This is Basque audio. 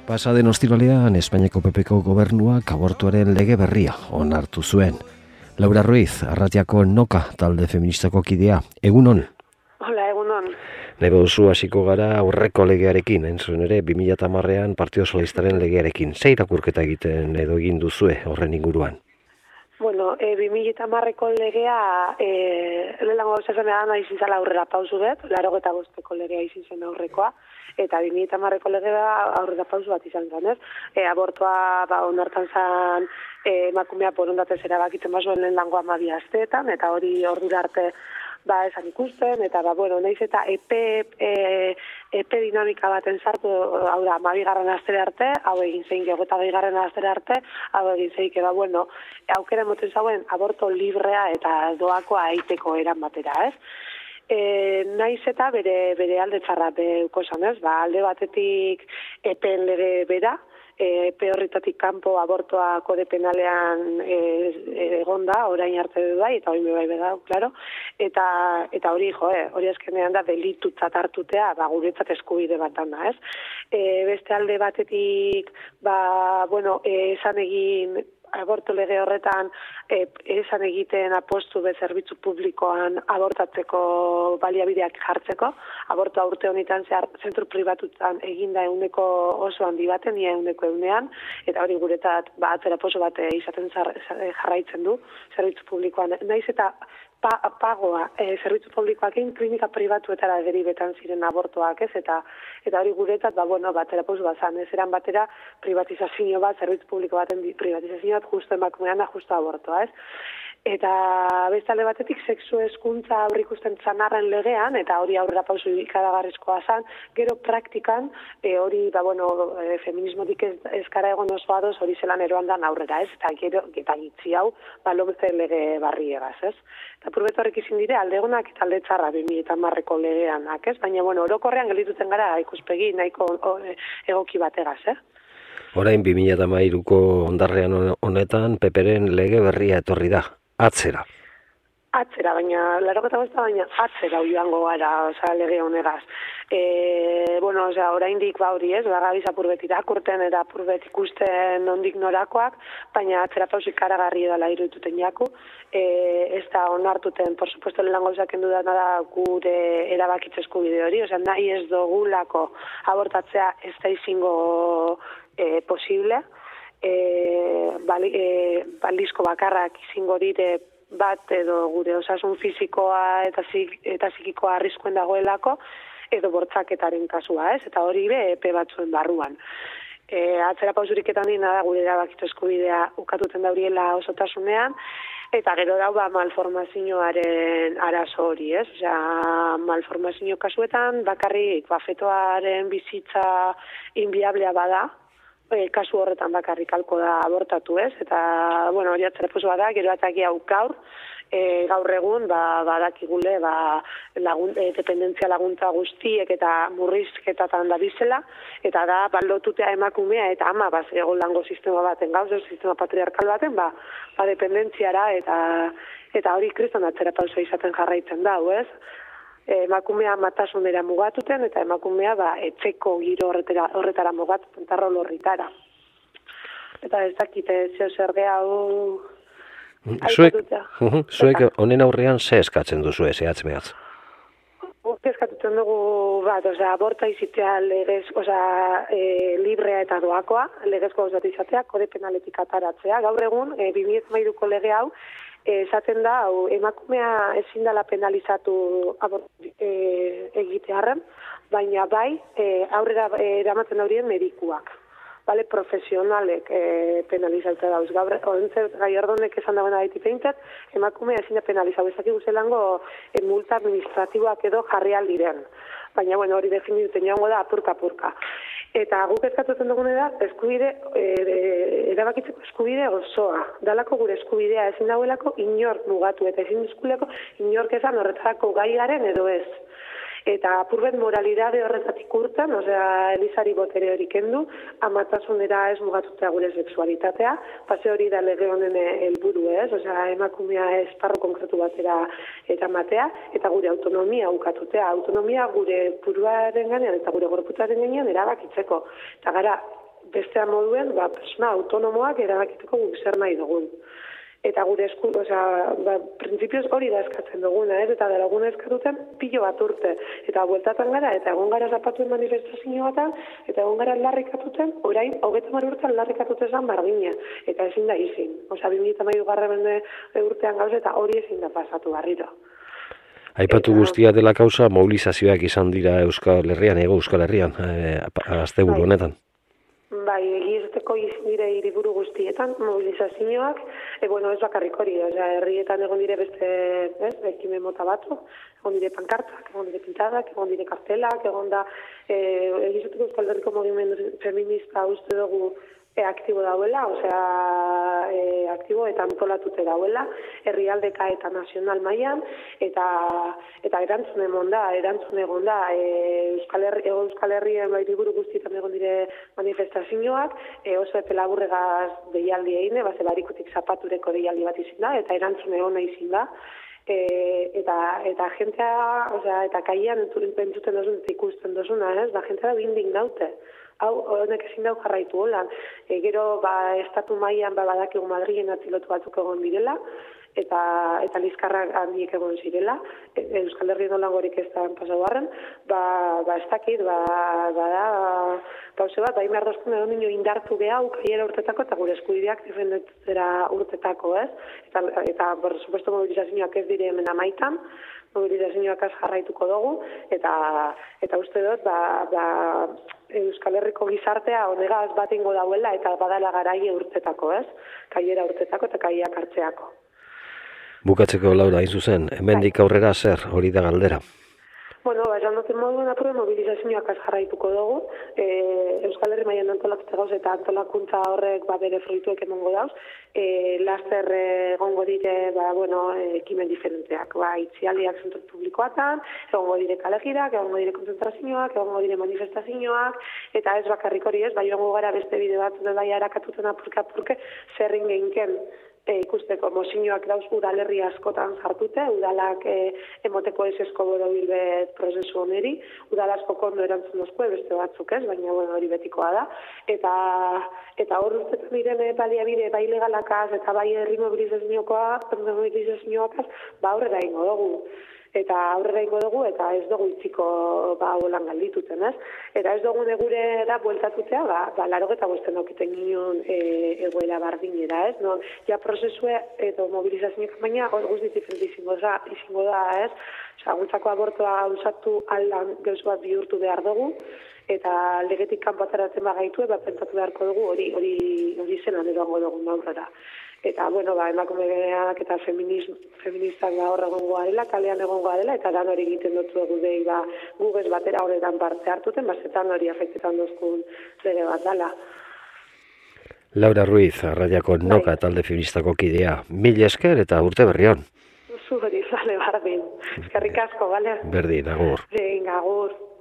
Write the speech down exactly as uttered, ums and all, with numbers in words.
Pasaden ostiralean Espainiako P Pko gobernuak abortuaren lege berria onartu zuen. Laura Ruiz, Arratiako Noka talde feministako kidea. Egunon. Hola, egunon. Nahi bauzu hasiko gara aurreko legearekin, hain zuen ere, bi mila hamarean Partido Socialistaren legearekin. Ze irakurketa egiten edo egin duzue horren inguruan? Bueno, e, bi mila hamareko legea, e, lehenengo gauza zen edan izin zela aurrera pausu dut, larogeta bosteko legea izin zen aurrekoa, eta bi mila hamareko legea aurrera pausu bat izan zen, ez? E, abortua ba, onartan zen e, emakumea borondatez erabakitzen bazuen lehen lango hamabi asteetan, eta hori ordura arte ba esan ikusten, eta ba, bueno, nahiz eta epe, e, epe dinamika baten sartu, hau da, hamabigarren astera arte, hau egin zein geogeta bigarren astera arte, hau egin zein, ba, bueno, aukera moten zauen aborto librea eta doakoa eiteko eran batera, ez? E, naiz eta bere, bere alde txarra beuko esan, ez? Ba, alde batetik epen lege bera, epe horretatik kanpo abortoa kode penalean egonda, orain arte du bai, eta hori bai beda, claro, eta, eta hori, jo, eh, hori azkenean da delitutzat hartutea, ba, guretzat eskubide bat da, ez? E, beste alde batetik, ba, bueno, e, esan egin, aborto lege horretan e, esan egiten apostu be zerbitzu publikoan abortatzeko baliabideak jartzeko, abortoa urte honetan zehar zentru pribatutan eginda euneko oso handi baten, ia euneko eunean, eta hori guretzat ba, atzera poso bat izaten zar, jarraitzen du zerbitzu publikoan. Naiz eta pa, pagoa e, zerbitzu publikoakin klinika pribatuetara deribetan ziren abortoak, ez? Eta eta hori guretzat, ba, bueno, batera poso bat zan, ez eran batera privatizazio bat, zerbitzu publiko baten privatizazio bat, justo emakumean, justo abortoa, ez? Eta beste alde batetik sexu hezkuntza aurrikusten zanarren legean, eta hori aurrera pausu ikaragarrizkoa zan, gero praktikan, e, hori, ba, bueno, e, feminismotik ez, ezkara egon oso adoz, hori zelan eroan dan aurrera, ez? Eta gero, eta gitzi hau, ba, lomze lege barriegaz, ez? Eta purbet horrek izin dire, alde egonak eta alde txarra bi mila hamareko legeanak, ez? Baina, bueno, orokorrean geldituten gara ikuspegi nahiko o, e, egoki bategaz, eh? Orain bi mila hamairuko ondarrean honetan Peperen lege berria etorri da. Atzera. Atzera, baina, laroketa bosta, baina atzera joango gara, oza, lege honegaz. E, bueno, oza, oraindik ba hori ez, bagabiz apurbet irakurten eta apurbet ikusten ondik norakoak, baina atzera pausik karagarri edala irudituten jaku. E, ez da onartuten, por supuesto, lehan gauzak endu da gure erabakitze eskubide hori, oza, nahi ez dugulako abortatzea ez da izango e, posible, E, bali, e, balizko bakarrak izango dire bat edo gure osasun fisikoa eta, zik, eta psikikoa arriskuen dagoelako edo bortzaketaren kasua, ez? Eta hori be epe batzuen barruan. E, atzera pausuriketan dina da gure erabakitu eskubidea ukatuten dauriela osotasunean, eta gero dau ba malformazioaren arazo hori, ez? Osea, malformazio kasuetan bakarrik ba fetoaren bizitza inviablea bada, E, kasu horretan bakarrik halko da abortatu, ez? Eta, bueno, hori atzerapuzua da, gero ataki hau gaur, e, gaur egun, ba, badakigule, ba, lagun, e, dependentzia laguntza guztiek eta murrizketatan da bizela, eta da, baldotutea emakumea eta ama, ba, egon lango sistema baten, gauz, sistema patriarkal baten, ba, ba dependentziara, eta, eta hori kriston atzerapuzua izaten jarraitzen da, ez? Emakumea matasunera mugatuten, eta emakumea ba, etxeko giro horretara, horretara mugatuten, tarrol horritara. Eta ez dakite, zeo zer hau... Zuek, uh, zuek honen aurrean ze eskatzen duzu ez, ehatz mehatz? Guk eskatutzen dugu bat, oza, aborta izitea legez, oza, e, librea eta doakoa, legezko gauzat izatea, kode penaletik ataratzea. Gaur egun, e, bi mila hamairuko lege hau, esaten da, hau, emakumea ezin dela penalizatu e, egitearren, baina bai, e, aurrera eramaten daurien medikuak. Bale, profesionalek e, penalizatzea dauz. Gaur, orentzer, gai ordonek esan dagoen aditi peintet, emakumea ezin da penalizau. Ezak iguzelango e, multa administratiboak edo jarri aldiren. Baina, bueno, hori definituten joango da apurka-apurka. Eta guk eskatutzen dugune da, eskubide, e, erabakitzeko eskubide osoa. Dalako gure eskubidea ezin dauelako inor mugatu, eta ezin eskuleko inork ezan horretarako gai garen edo ez. Eta apurbet moralidade horretatik urtan, osea, Elizari botere hori kendu, amatasunera ez mugatutea gure sexualitatea, pase hori da lege honen helburu ez, osea, emakumea esparro konkretu batera eta matea, eta gure autonomia ukatutea, autonomia gure buruaren ganean eta gure gorputzaren ganean erabakitzeko. Eta gara, bestea moduen, ba, persona autonomoak erabakiteko guk zer nahi dugun. Eta gure esku, osea, ba, printzipioz hori da eskatzen duguna, ez? Eta dara guna eskatuten pilo bat urte. Eta bueltatan gara, eta egon gara zapatuen manifestazio batan, eta egon gara larrikatuten, orain, hogeita mar urtean larrikatuten bardina. Eta ezin da izin. Osea, bi mila hamairu garren urtean gauz, eta hori ezin da pasatu barriro. Aipatu guztia dela kausa, mobilizazioak izan dira Euskal Herrian, ego Euskal Herrian, e, asteburu honetan. Bai, egizteko izin dire hiriburu guztietan, mobilizazioak, e, bueno, ez bakarrik hori, osea, herrietan egon dire beste, ez, ekimen mota batu, egon dire pankartak, egon dire pintadak, egon dire kartelak, egon da, e, egizteko Euskal Herriko mugimendu feminista uste dugu e, aktibo dauela, osea, e, aktibo eta antolatute dauela, herrialdeka eta nazional mailan, eta eta erantzun emon da, erantzun egon da, e, Euskal Herri, ego Euskal Herrien bai liburu guztietan egon dire manifestazioak, e, oso epe laburregaz deialdi egine, base barikutik zapatureko deialdi bat izin da, eta erantzun egon izin da, e, eta eta jentea, osea, eta kaian entzuten dozun, eta ikusten dozuna, ez, da jentea da bindik daute. Hau, honek ezin dau jarraitu holan. E, gero, ba, estatu mailan ba, badakigu Madrilen atzilotu batzuk egon direla, eta eta lizkarrak handiek egon zirela, e, Euskal Herri nolangorik ez da pasau barren, ba, ba, ez dakit, ba, ba, da, pauze bat, bain behar dozkun edo nino indartu behau kaiera urtetako eta gure eskubideak defendetzera urtetako, ez? Eta, eta por supuesto, mobilizazioak ez dire hemen amaitan, mobilizazioak az jarraituko dugu, eta eta uste dut, ba, ba, Euskal Herriko gizartea honegaz bat ingo dauela, eta badala garaie urtetako, ez? Kaiera urtetako eta kaiak hartzeako. Bukatzeko, Laura, hain zuzen, hemendik aurrera zer, hori da galdera? Bueno, ba, esan duten moduen apure mobilizazioak az jarraituko dugu. E, Euskal Herri mailan antolatzea gauz eta antolakuntza horrek ba, bere fruituek emango dauz. E, laster egongo dire, ba, bueno, ekimen diferenteak. Ba, itzialdiak zentro publikoatan, egongo dire kalegirak, egongo dire konzentrazioak, egongo dire manifestazioak, eta ez bakarrik hori ez, ba, joango gara beste bide bat dela erakatuten apurke-apurke, zerrin gehinken. E, ikusteko mozioak dauz udalerri askotan sartute, udalak e, emoteko ez esko borobilbet prozesu oneri, udal asko kondo erantzun osko, beste batzuk ez, baina bueno, hori betikoa da. Eta eta hor urtetan diren baliabide bai legalakaz eta bai herri mobilizazioak, mobilizazioak, ba aurrera ingo dugu. Eta aurrera ingo dugu, eta ez dugu itziko ba, holan galdituten, ez? Eta ez dugu negure da bueltatutea, ba, ba larogeta bosten okiten ginen e, egoera bardinera, ez? No, ja prozesue edo mobilizazioak baina hor guzti diferente izango da, izango da, ez? Osa, guntzako abortoa usatu aldan gauza bat bihurtu behar dugu, eta legetik kanpo ateratzen bagaitu, ba, pentsatu beharko dugu hori hori hori zenan edoango dugu aurrera. Eta, bueno, ba, emakumeak eta feministak ba, hor egongo garela, kalean egongo garela, eta dan hori egiten dut dugu dei, ba, gugez batera horretan parte hartuten, bazetan hori afektetan dozkun lege bat dala. Laura Ruiz, Arraiako Noka talde feministako kidea, mil esker eta urte berrion. Zuri, zale, bardin. Eskerrik asko, bale? Berdin, agur. Venga, agur.